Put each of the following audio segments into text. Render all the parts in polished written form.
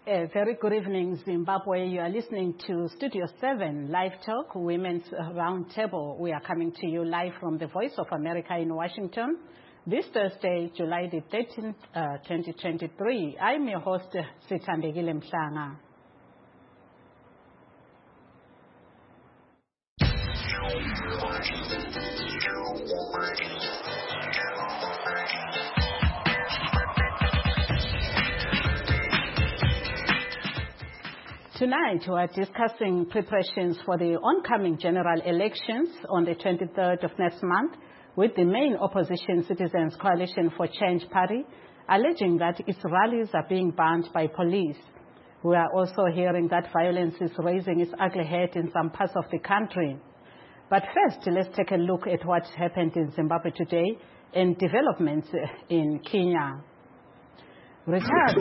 A very good evening, Zimbabwe. You are listening to Studio 7 Live Talk, Women's Roundtable. We are coming to you live from the Voice of America in Washington. This Thursday, July the 13th, 2023. I'm your host, Sithandegile Mhlanga. Tonight, we are discussing preparations for the oncoming general elections on the 23rd of next month with the main opposition Citizens Coalition for Change Party alleging that its rallies are being banned by police. We are also hearing that violence is raising its ugly head in some parts of the country. But first, let's take a look at what happened in Zimbabwe today and developments in Kenya. Richard.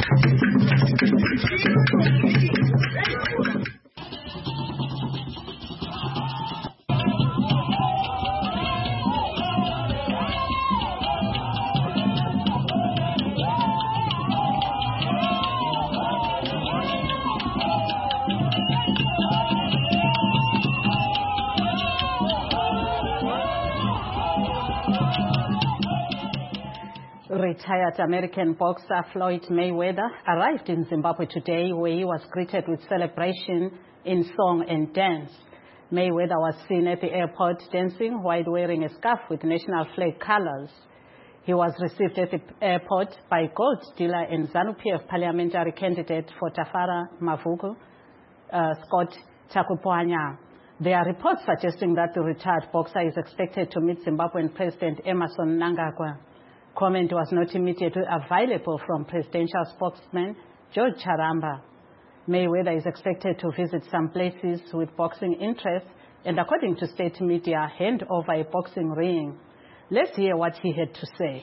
Retired American boxer Floyd Mayweather arrived in Zimbabwe today, where he was greeted with celebration in song and dance. Mayweather was seen at the airport dancing while wearing a scarf with national flag colors. He was received at the airport by gold dealer and ZANU-PF parliamentary candidate for Tafara Mavuku, Scott Chakupwanya. There are reports suggesting that the retired boxer is expected to meet Zimbabwean President Emmerson Mnangagwa. Comment was not immediately available from presidential spokesman George Charamba. Mayweather is expected to visit some places with boxing interest and, according to state media, hand over a boxing ring. Let's hear what he had to say.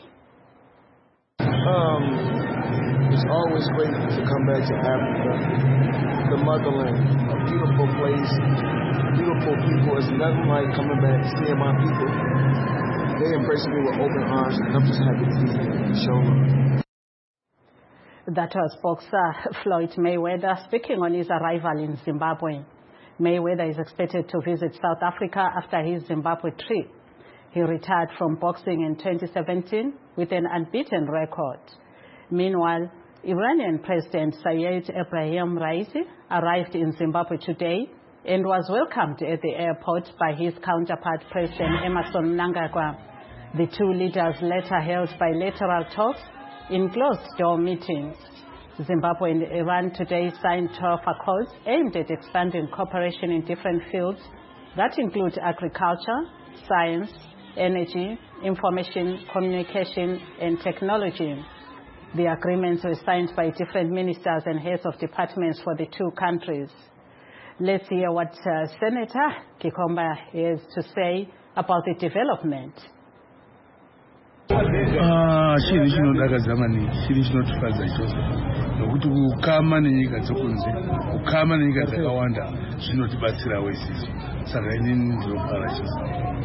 It's always great to come back to Africa, the motherland, a beautiful place, beautiful people. It's nothing like coming back, seeing my people. They embraced me with open arms, and I'm just happy to be here and show them. That was boxer Floyd Mayweather speaking on his arrival in Zimbabwe. Mayweather is expected to visit South Africa after his Zimbabwe trip. He retired from boxing in 2017 with an unbeaten record. Meanwhile, Iranian President Sayyid Ebrahim Raisi arrived in Zimbabwe today and was welcomed at the airport by his counterpart, President Emmerson Mnangagwa. The two leaders later held bilateral talks in closed-door meetings. Zimbabwe and Iran today signed 12 accords aimed at expanding cooperation in different fields that include agriculture, science, energy, information, communication, and technology. The agreements were signed by different ministers and heads of departments for the two countries. Let's hear what Senator Kikomba has to say about the development. Chiri chinodakadza maningi, chiri chinotifadza ichocho nokuti kukama nenyika dzokunze, kukama nenyika dzakawanda zvinotibatsirawo isisi. Saka inini ndinofara chose.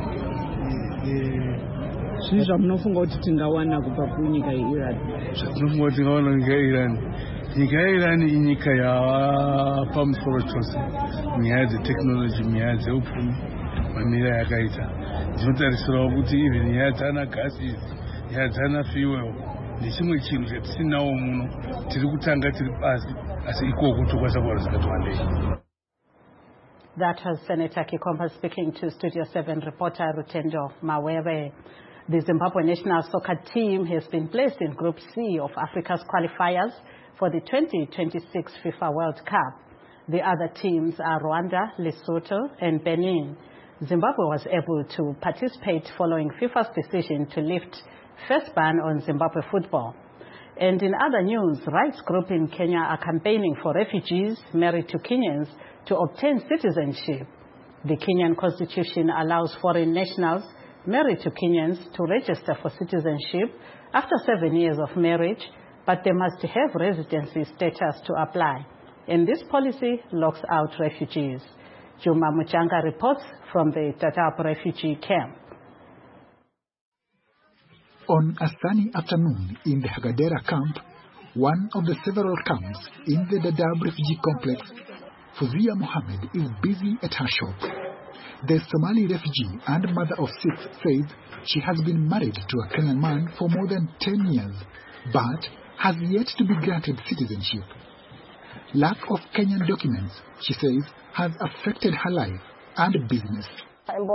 Zvii zvamunofunga kuti tingawana kubva kunyika yeIran? Zvatinofunga kuti tingawana kunyika yeIran. Nyika yeIran inyika yapamusoro chose nyaya dzetechnology, nyaya dzeupfumi, mamira yakaita. Ndinotarisirawo kuti even nyaya dzana gasi idzi, nyaya dzana fuel ndechimwe chinhu chatisinawo muno. Tiri kutanga tiri pasi, asi ikoko tokwanisa kuwana zvakati wandei. That was Senator Kikomba speaking to Studio 7 reporter Rutendo Mawere. The Zimbabwe national soccer team has been placed in Group C of Africa's qualifiers for the 2026 FIFA World Cup. The other teams are Rwanda, Lesotho, and Benin. Zimbabwe was able to participate following FIFA's decision to lift first ban on Zimbabwe football. And in other news, rights groups in Kenya are campaigning for refugees married to Kenyans to obtain citizenship. The Kenyan constitution allows foreign nationals married to Kenyans to register for citizenship after 7 years of marriage, but they must have residency status to apply. And this policy locks out refugees. Juma Muchanga reports from the Dadaab refugee camp. On a sunny afternoon in the Hagadera camp, one of the several camps in the Dadaab refugee complex, Fuzia Mohammed is busy at her shop. The Somali refugee and mother of 6 says she has been married to a Kenyan man for more than 10 years, but has yet to be granted citizenship. Lack of Kenyan documents, she says, has affected her life and business. I am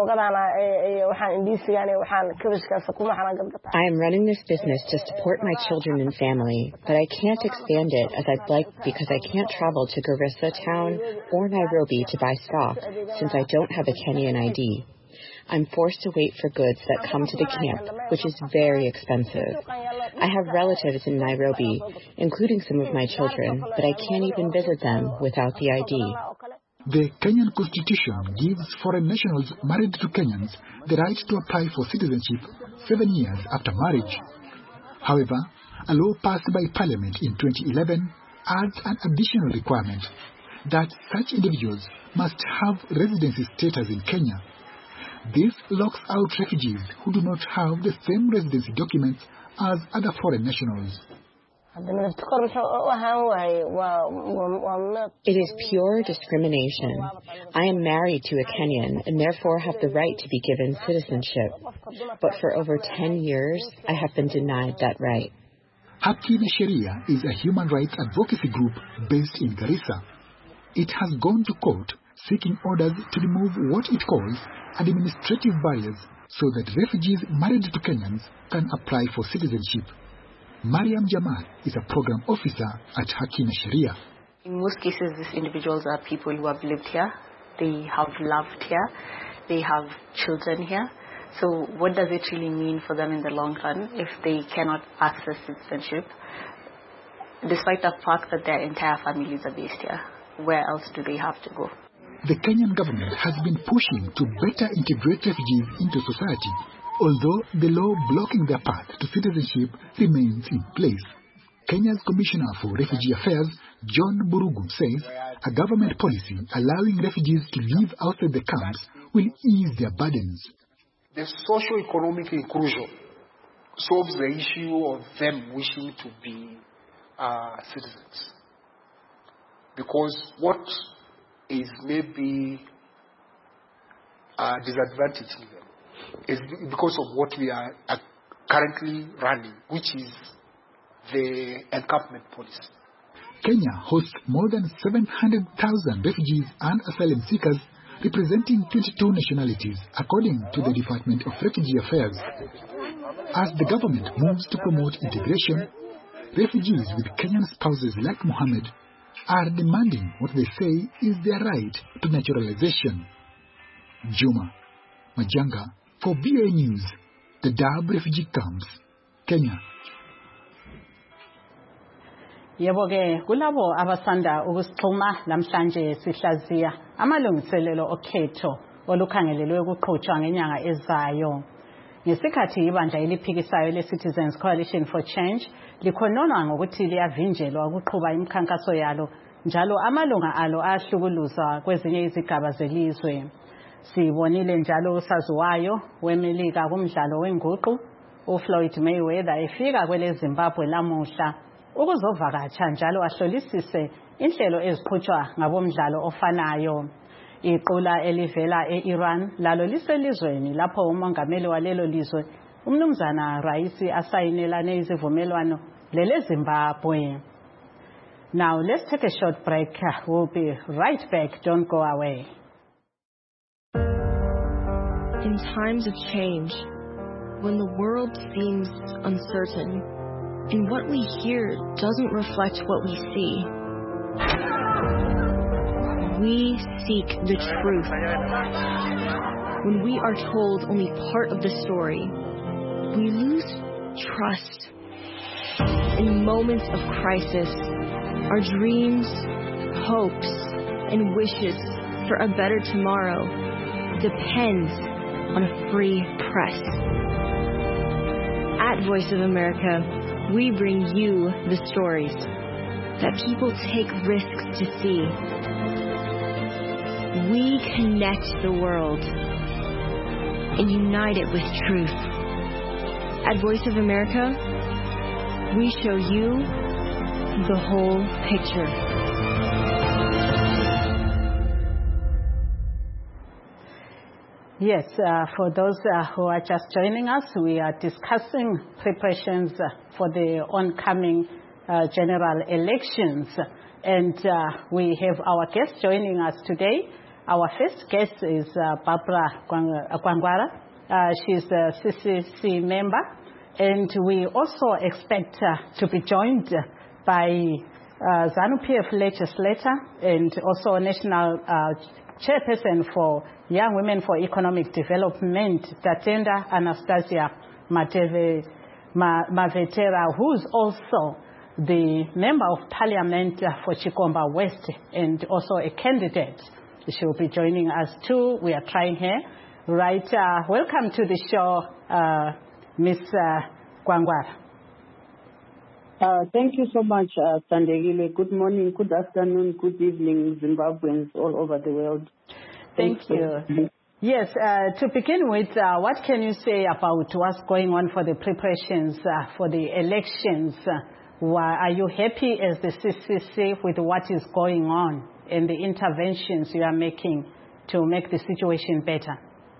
running this business to support my children and family, but I can't expand it as I'd like because I can't travel to Garissa town or Nairobi to buy stock since I don't have a Kenyan ID. I'm forced to wait for goods that come to the camp, which is very expensive. I have relatives in Nairobi, including some of my children, but I can't even visit them without the ID. The Kenyan Constitution gives foreign nationals married to Kenyans the right to apply for citizenship 7 years after marriage. However, a law passed by Parliament in 2011 adds an additional requirement that such individuals must have residency status in Kenya. This locks out refugees who do not have the same residency documents as other foreign nationals. It is pure discrimination. I am married to a Kenyan and therefore have the right to be given citizenship. But for over 10 years, I have been denied that right. Haki na Sheria is a human rights advocacy group based in Garissa. It has gone to court seeking orders to remove what it calls administrative barriers so that refugees married to Kenyans can apply for citizenship. Mariam Jamal is a program officer at Haki na Sheria. In most cases, these individuals are people who have lived here, they have loved here, they have children here. So what does it really mean for them in the long run if they cannot access citizenship, despite the fact that their entire families are based here? Where else do they have to go? The Kenyan government has been pushing to better integrate refugees into society, although the law blocking their path to citizenship remains in place. Kenya's Commissioner for Refugee Affairs, John Burugu, says a government policy allowing refugees to live outside the camps will ease their burdens. The socio-economic inclusion solves the issue of them wishing to be citizens. Because what is maybe disadvantaging them is because of what we are currently running, which is the encampment policy. Kenya hosts more than 700,000 refugees and asylum seekers representing 22 nationalities, according to the Department of Refugee Affairs. As the government moves to promote integration, refugees with Kenyan spouses like Mohammed are demanding what they say is their right to naturalization. Juma Majanga for BA News, the Dadaab refugee camps, Kenya. Yebo ke kulabo abasanda ukusixhuma namhlanje sihlaziya amalungiselelo okhetho olukhangelelwe ukuqhutshwa ngenyanga ezayo. Ngesikhathi ibandla eliphikisayo le-Citizens Coalition for Change likhononwa ngokuthi liyavinjelwa ukuqhuba imikhankaso yalo njalo amalunga alo ahlukuluzwa kwezinye izigaba zelizwe. Sibonile njalo usaziwayo weMelika kumdlalo wenguqu uFloyd Mayweather efika kwele Zimbabwe lamuhla ukuzovakatsha njalo ahlolisise inhlelo eziqhutshwa ngabomdlalo ofanayo. Iqula elivela e-Iran lalo liselizweni lapho umongameli walelo lizwe umnumzana Raisi asayinelane izivumelwano lele Zimbabwe. Now let's take a short break. We'll be right back. Don't go away. In times of change, when the world seems uncertain and what we hear doesn't reflect what we see, we seek the truth. When we are told only part of the story, we lose trust. In moments of crisis, our dreams, hopes, and wishes for a better tomorrow depends on a free press. At Voice of America, we bring you the stories that people take risks to see. We connect the world and unite it with truth. At Voice of America, we show you the whole picture. Yes, for those who are just joining us, we are discussing preparations for the oncoming general elections. And we have our guest joining us today. Our first guest is Barbara Gwangwara. She's a CCC member. And we also expect to be joined by ZANU-PF legislator and also national chairperson for Young Women for Economic Development, Tatenda Anastasia Mavetera, who's also the member of parliament for Chikomba West and also a candidate. She will be joining us too. We are trying her. Right. Welcome to the show, Ms. Gwangwara. Thank you so much, Sandegile. Good morning, good afternoon, good evening, Zimbabweans all over the world. Thank you. Yes, to begin with, what can you say about what's going on for the preparations for the elections? Are you happy as the CCC with what is going on and the interventions you are making to make the situation better?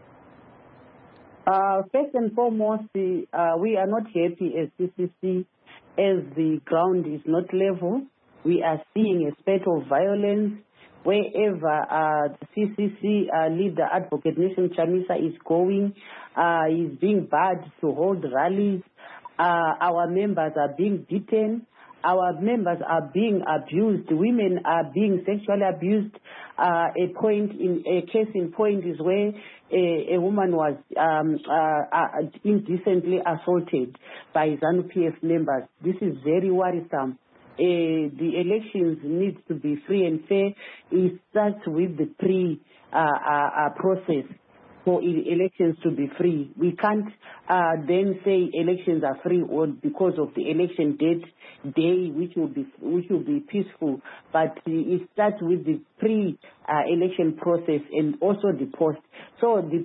First and foremost, we are not happy as CCC as the ground is not level. We are seeing a spate of violence wherever the CCC leader, Advocate Nelson Chamisa, is going. He's being barred to hold rallies. Our members are being beaten. Our members are being abused. Women are being sexually abused. A case in point is where a woman was indecently assaulted by ZANU-PF members. This is very worrisome. The elections need to be free and fair. It starts with the process for elections to be free. We can't then say elections are free or because of the election day, which will be peaceful. But it starts with the pre-election process and also the post. So the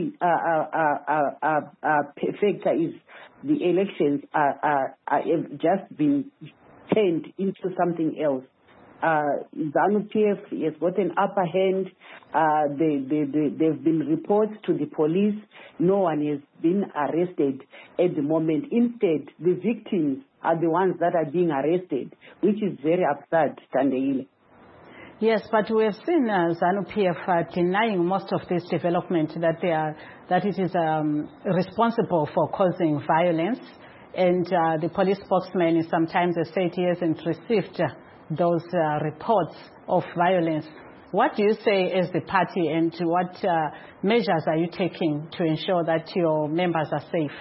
factor is the elections have just been turned into something else. ZANU-PF has got an upper hand. There have been reports to the police. No one has been arrested at the moment. Instead, the victims are the ones that are being arrested, which is very absurd, Tandeile. Yes, but we have seen ZANU-PF denying most of this development, that it is responsible for causing violence. And the police spokesman is sometimes said he hasn't received those reports of violence. What do you say as the party, and what measures are you taking to ensure that your members are safe?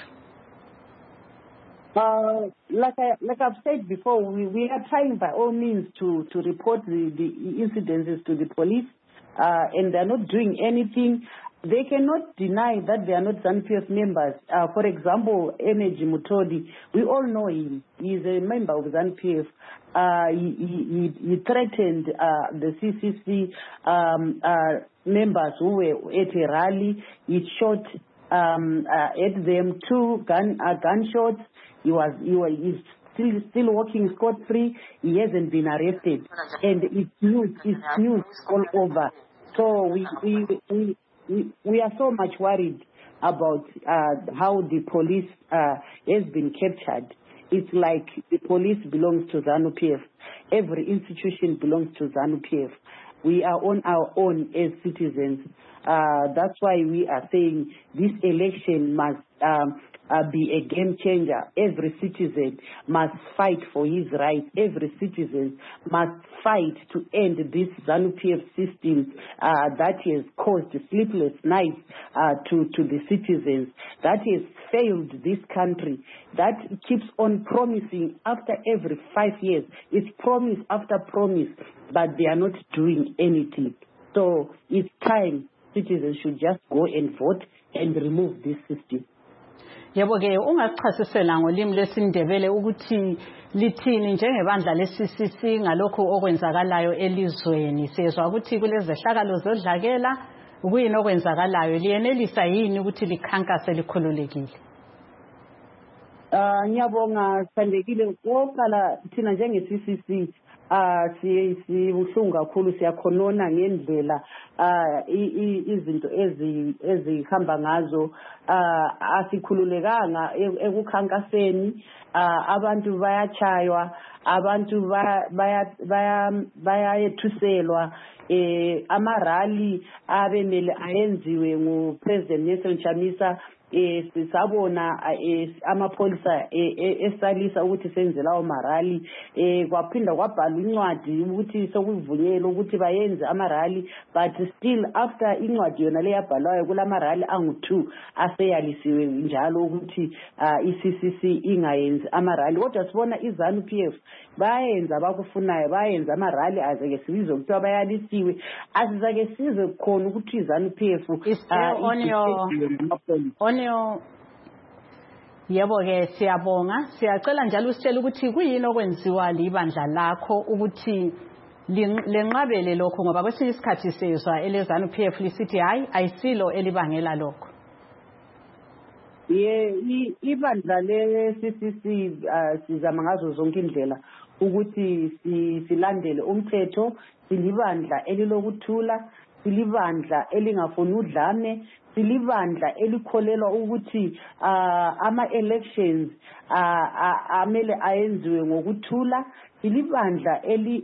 Like I've said before, we are trying by all means to report the incidences to the police, and they're not doing anything. They cannot deny that they are not ZANU-PF members. For example, Energy Mutodi, we all know him. He's a member of ZANU-PF. He threatened the CCC members who were at a rally. He shot at them 2 gunshots. He's still walking scot-free. He hasn't been arrested, and it's news all over. So we are so much worried about how the police has been captured. It's like the police belongs to ZANU-PF. Every institution belongs to ZANU-PF. We are on our own as citizens. That's why we are saying this election must be a game changer. Every citizen must fight for his rights. Every citizen must fight to end this ZANU-PF system that has caused sleepless nights to the citizens, that has failed this country, that keeps on promising after every 5 years. It's promise after promise, but they are not doing anything. So it's time citizens should just go and vote and remove this system. Yebo ke ungachasisela ngolimi lesindebele ukuthi lithini njengebandla leCCC ngalokho okwenzakalayo elizweni. Sezwa ukuthi kulezehlakalo zodlakela kuyini okwenzakalayo, liyenelisa yini ukuthi likhankase likhululekile? Ngiyabonga Sandekile oqala thina njenge-CCC sibuhlungu kakhulu siyakhonona ngendlela izinto ezihamba ngazo asikhululekanga ekukhankaseni abantu bayachaywa abantu bayayethuselwa amarali abemele ayenziwe nguPresident Nelson Chamisa sisabona amapholisa esalisa ukuthi senze lawo marali kwaphinda kwabhalwa incwadi ukuthi sokuvunyelwe ukuthi bayenze amarali but still after incwadi yona leyabhalwayo kulamarali angu-2 aseyalisiwe njalo ukuthi i-CCC ingayenzi amarali kodwa sibona iZANU-PF bayenza abakufunayo bayenza amarali azeke sibizwe kuthiwa bayalisiwe asizake sizwe khona ukuthi iZANU-PF onyo yebo ke siyabonga siyacela njalo usitshela ukuthi kuyini okwenziwa libandla lakho ukuthi lenqabele lokho ngoba kwesinye isikhathi sezwa eleZANU-PF lisithi hayi ayisilo elibangela lokho ibandla le-CCC sizama ngazo zonke indlela ukuthi silandele umthetho silibandla elilokuthula silibandla elingafuni udlame silibandla elikholelwa ukuthi ama-elections amele ayenziwe ngokuthula silibandla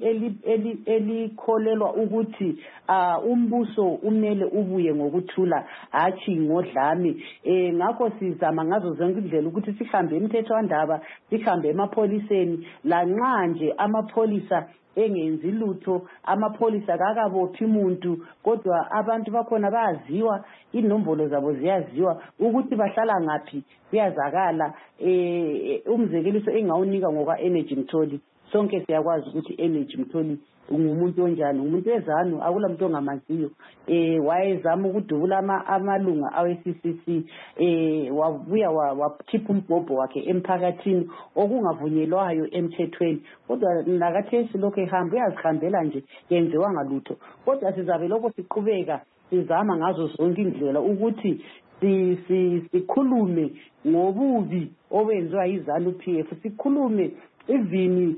elikholelwa ukuthi umbuso umele ubuye ngokuthula hathi ngodlame ngakho sizama ngazo zonke indlela ukuthi sihambe emthethwandaba sihambe emapholiseni lanxa nje amapholisa engenzi lutho amapholisa kakabophi umuntu kodwa abantu bakhona bayaziwa inombolo zabo ziyaziwa ukuthi bahlala ngaphi kuyazakala umzekeliso engawunika ngoka Energy Mtholi sonke siyakwazi ukuthi Energy Mtholi ngumuntu onjani umuntu weZANU akulamuntu ongamaziyo wayezama ukudubula amalunga awe-CCC wabuya wakhipha umbhobho wakhe emphakathini okungavunyelwayo emthethweni kodwa nakathesi lokho ehamba uyazihambela nje yenziwa ngalutho kodwa sizabe lokho siqhubeka sizama ngazo zonke indlela ukuthi sikhulume ngobubi obenziwa yiZANU-PF sikhulume even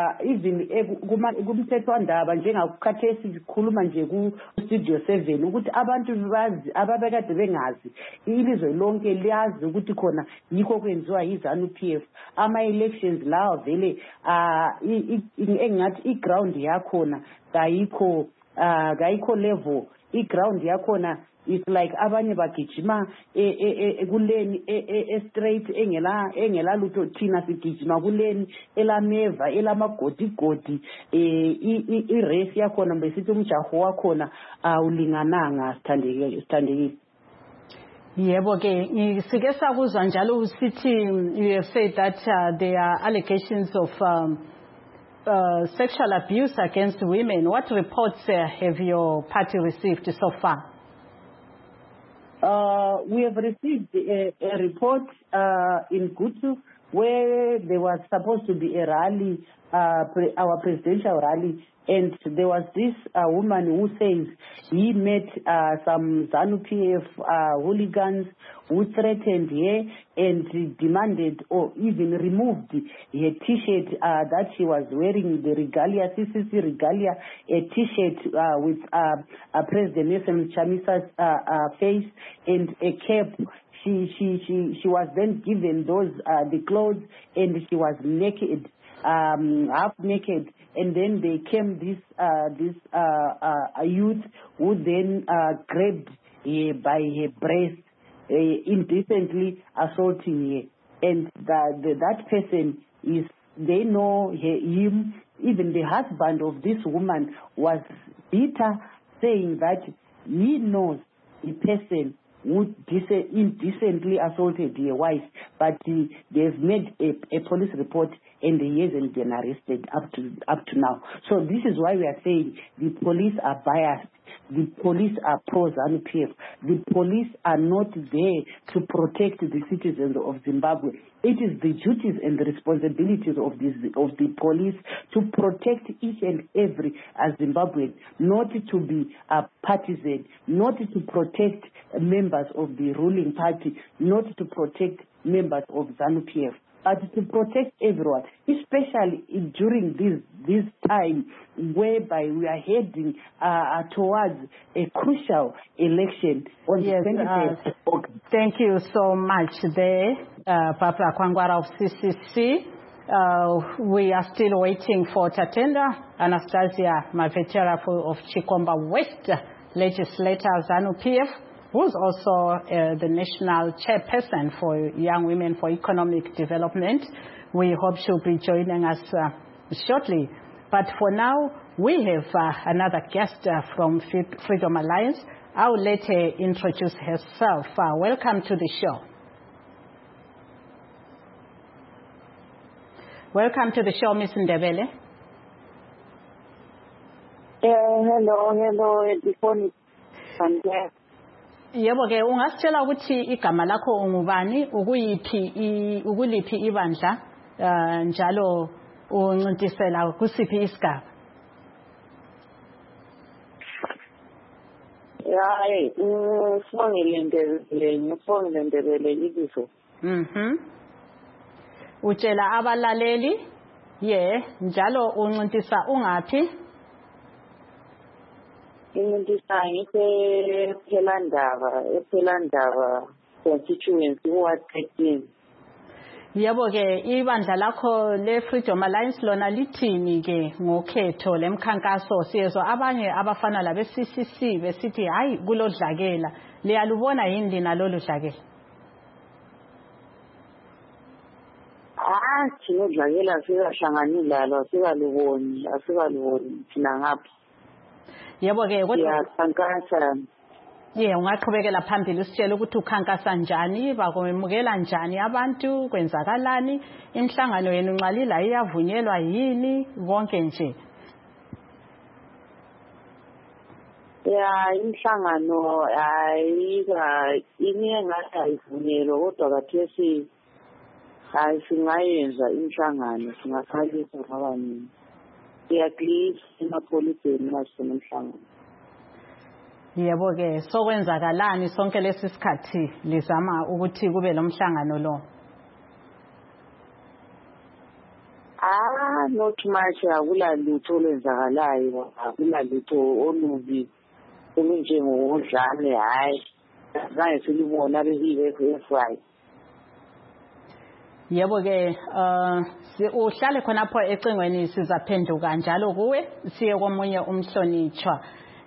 kumthethwandaba njengakukhathesi sikhuluma nje ku-Studio 7 ukuthi abantu bazi ababekade bengazi ilizwe lonke liyazi ukuthi khona yikho kwenziwa yiZANU-PF ama-elections lawa vele engathi i-ground yakhona kayikho level i-ground yakhona it's like abanye bagijima kuleni straight engela lutho thina sigijima kuleni elameva elamagodigodi i-race yakhona besithi umjaho wakhona awulingananga sithandekile yebo ke sike sakuzwa njalo usithi you have said that there are allegations of sexual abuse against women. What reports have your party received so far? We have received a report in Gutu where there was supposed to be a rally, our presidential rally, and there was this woman who says he met some ZANU-PF hooligans who threatened her and demanded or even removed her T-shirt that she was wearing, the regalia, CCC regalia, a T-shirt with President Nelson Chamisa's face and a cap. She was then given those the clothes and she was naked, half naked, and then they came this youth who then grabbed her by her breast, indecently assaulting her, and that person is, they know him. Even the husband of this woman was bitter, saying that he knows the person who indecently assaulted their wife, but they've made a police report and he hasn't been arrested up to now. So this is why we are saying the police are biased. The police are pro-ZANU-PF. The police are not there to protect the citizens of Zimbabwe. It is the duties and the responsibilities of the police to protect each and every Zimbabwean, not to be partisan, not to protect members of the ruling party, not to protect members of ZANU-PF. but to protect everyone, especially during this time whereby we are heading towards a crucial election on the 23rd of August. Thank you so much there, Barbara Kwangwara of CCC. We are still waiting for Tatenda Anastasia Mavetera of Chikomba West legislator ZANU-PF, who's also the national chairperson for Young Women for Economic Development. We hope she'll be joining us shortly. But for now, we have another guest from Freedom Alliance. I'll let her introduce herself. Welcome to the show. Welcome to the show, Ms. Ndebele. Hello, Edifoni. Yebo ke ungasitshela ukuthi igama lakho ungubani, ukuliphi ibandla njalo uncintisela kusiphi isigaba? Hayi, ngifongile Ndebele ibizo. Utshela abalaleli njalo uncintisa ungaphi? Ngicintisa ePhelandaba constituency Ward 13. Yebo ke ibandla lakho le Freedom Alliance lona lithini ke ngokhetho lemkhankaso siyezwa abanye abafana labe CCC besithi hayi kulodlakela liyalubona yini lina lolu dlakela? Sinodlakela sikahlangani lalo asikaluboni thina ngapha. Yebo ke kodwa siyakhankasa. Ungaqhubekela phambili usitshela ukuthi ukhankasa njani, bakwemukela njani abantu, kwenzakalani, imhlangano yenu nxalila iyavunyelwa yini, konke nje. Imhlangano ngathi ayivunyelwa kodwa kathesi singayenza imhlangano, singasalisa ngabanini. Siyaklisa emapholiseni masona imhlangano. Yebo ke sokwenzakalani sonke lesi sikhathi lizama ukuthi kube lomhlangano lo? Not much, akulalutho olwenzakalayo, akulalutho olubi olunjengodlame, hayi zange silibona besiyi-right. Yebo ke uhlale khonapho ecingweni sizaphenduka njalo kuwe siye komunye umhlonitshwa.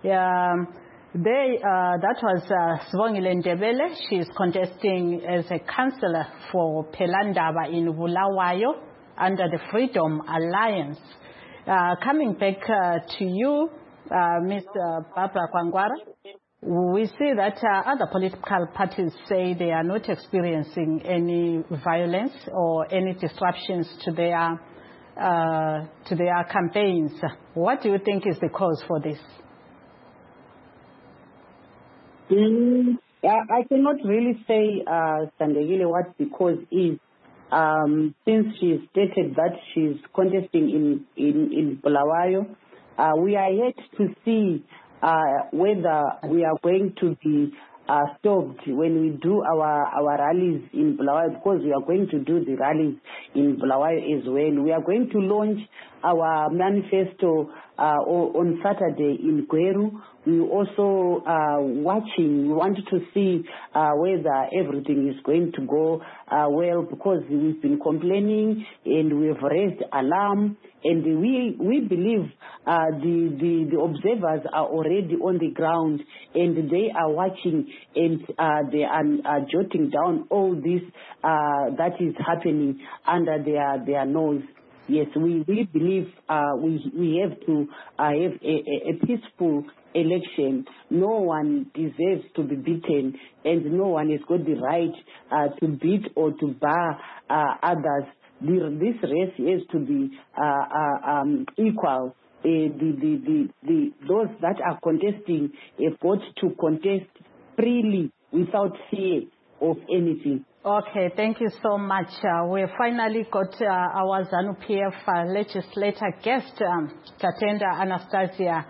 That was Sibongile Ndebele. She is contesting as a councillor for Phelandaba in Bulawayo under the Freedom Alliance. Coming back to you, Ms. Barbara Kwangwara, we see that other political parties say they are not experiencing any violence or any disruptions to their campaigns. What do you think is the cause for this? I cannot really say, Sandegile, what the cause is. Since she stated that she's contesting in Bulawayo, we are yet to see whether we are going to be stopped when we do our rallies in Bulawayo, because we are going to do the rallies in Bulawayo as well. We are going to launch our manifesto on Saturday in Gweru. We also watching. We want to see whether everything is going to go well, because we've been complaining and we've raised alarm, and we believe the observers are already on the ground and they are watching, and they are jotting down all this that is happening under their nose. Yes, we believe we have to have a peaceful election. No one deserves to be beaten, and no one has got the right to beat or to bar others. This race has to be equal. Those that are contesting have got to contest freely without fear of anything. Okay, thank you so much. We finally got our ZANU-PF legislator guest, Tatenda Anastasia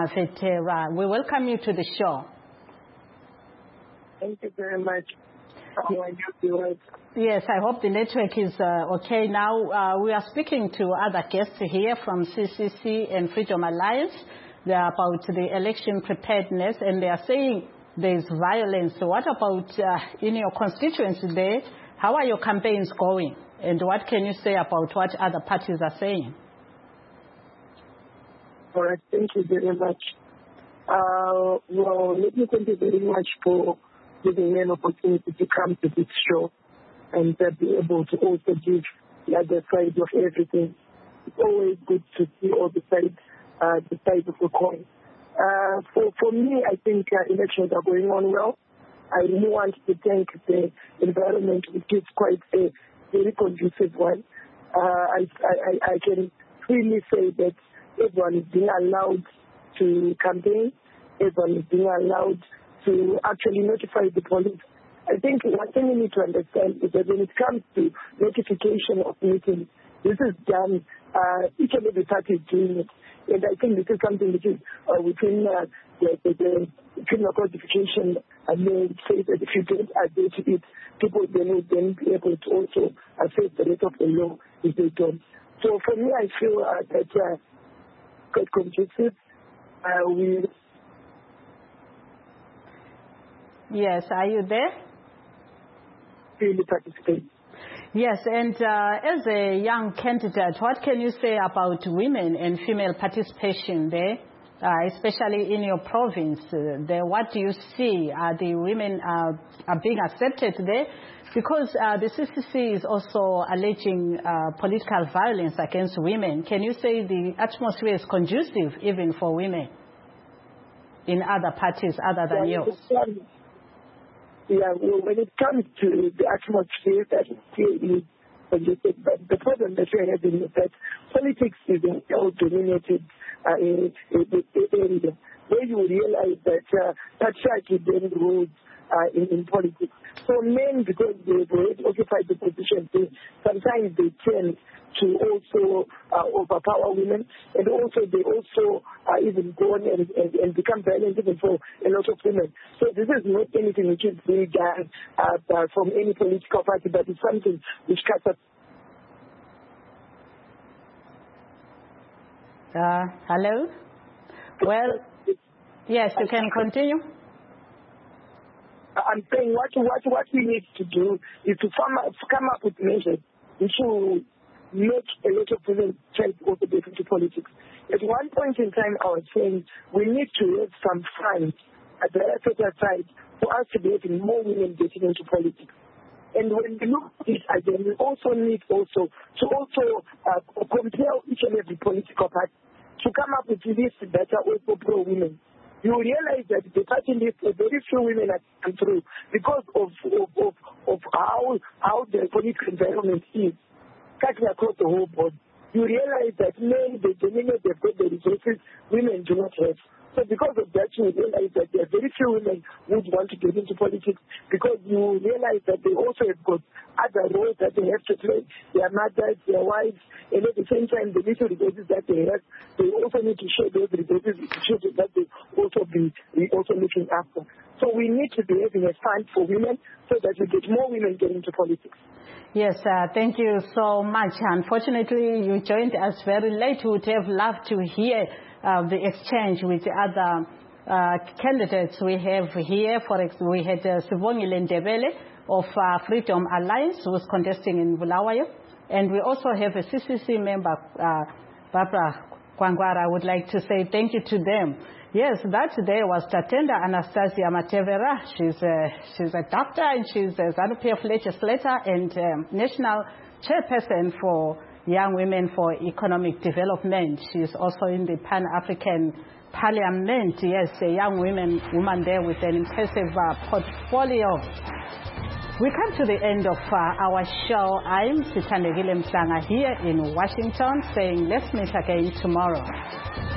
Mavetera. We welcome you to the show. Thank you very much. Yes, I hope the network is okay now. We are speaking to other guests here from CCC and Freedom Alliance. They are about the election preparedness, and they are saying there is violence. So what about in your constituency there? How are your campaigns going? And what can you say about what other parties are saying? All right, thank you very much. Well, let me thank you very much for giving me an opportunity to come to this show and be able to also give the other side of everything. It's always good to see all the sides of the coin. For me, I think elections are going on well. I really want to thank the environment, which is quite a very conducive one. I can really say that everyone is being allowed to campaign. Everyone is being allowed to actually notify the police. I think one thing we need to understand is that when it comes to notification of meetings, this is done, each and every party is doing it. And I think this is something which is within the criminal codification may say that if you don't adhere to it, people then will then be able to also assess the rate of the law if they don't. So for me, I feel that quite conducive. Yes, are you there? Really participate. Yes, and as a young candidate, what can you say about women and female participation there, especially in your province? What do you see? Are the women are being accepted there? Because the CCC is also alleging political violence against women. Can you say the atmosphere is conducive even for women in other parties other than yours? Yeah, well, when it comes to the atmosphere, that is conducive. But the problem that we're having is that politics is an all-dominated area where you realize that patriarchy then rules in politics. So men, because they've already occupied the position, sometimes they tend to also overpower women, and also they also even go on and become violent even for a lot of women. So this is not anything which is being done from any political party, but it's something which cuts up. Hello? Well, yes, you can continue. I'm saying what we need to do is to come up with measures which will make a lot of women try to also get into politics. At one point in time, I was saying we need to have some funds at the set aside for us to be having more women getting into politics. And when we look at it again, we also need to compel each and every political party to come up with lists that are also pro-women. You realize that the party list, very few women have come through because of how the political environment is cutting across the whole board. You realize that men, they dominate, they've got the resources, women do not have. So because of that, you realize that there are very few women who would want to get into politics because you realize that they also have got other roles that they have to play, their mothers, their wives, and at the same time, the little resources that they have, they also need to share those resources with the children that they also be also looking after. So we need to be having a fund for women so that we get more women getting into politics. Yes, thank you so much. Unfortunately, you joined us very late. We would have loved to hear the exchange with the other candidates we have here. For example, we had Sibongile Ndebele of Freedom Alliance, who was contesting in Bulawayo. And we also have a CCC member, Barbara Kwangwara. I would like to say thank you to them. Yes, that day was Tatenda Anastasia Matevera. She's a doctor and she's a ZANU-PF legislator and national chairperson for Young Women for Economic Development. She's also in the Pan-African Parliament. Yes, a young woman there with an impressive portfolio. We come to the end of our show. I'm Sithandegile Mhlanga here in Washington saying let's meet again tomorrow.